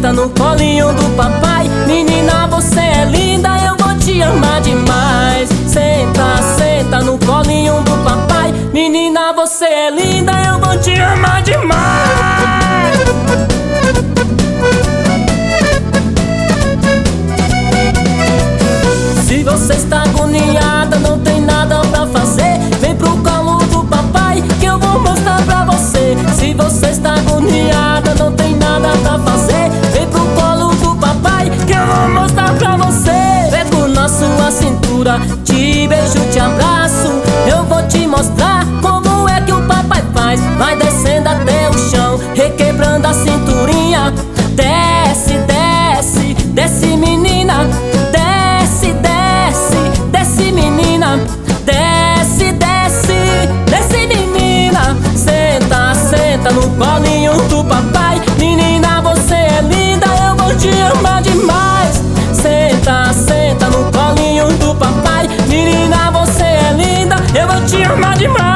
senta no colinho do papai. Menina, você é linda, eu vou te amar demais. Senta, senta no colinho do papai. Menina, você é linda, eu vou te amar demais. Se você está agoniada, não tem nada pra fazer, vem pro colo do papai que eu vou mostrar pra você. Se você está agoniada, não tem nada pra fazer, vem pro colo do papai que eu vou mostrar pra você. Pego na sua cintura, te beijo, te abraço, eu vou te mostrar como é que o papai faz. Vai descendo até o chão, requebrando a cinturinha. Desce, desce, desce menina. Desce, desce, desce menina. Desce, desce, desce menina. Senta, senta no colinho do papai. Menina, você é linda, eu vou te amar demais. Senta, senta no colinho do papai. Menina, você é linda, eu vou te amar demais.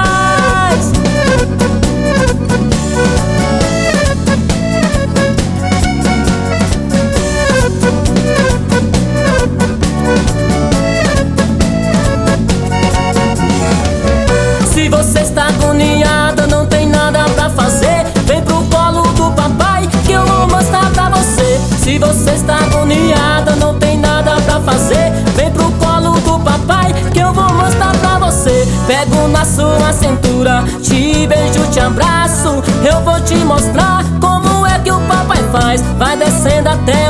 Se você está agoniada, não tem nada pra fazer, vem pro colo do papai que eu vou mostrar pra você. Se você está agoniada, não tem nada pra fazer, vem pro colo do papai que eu vou mostrar pra você. Pego na sua cintura, te beijo, te abraço, eu vou te mostrar como é que o papai faz. Vai descendo até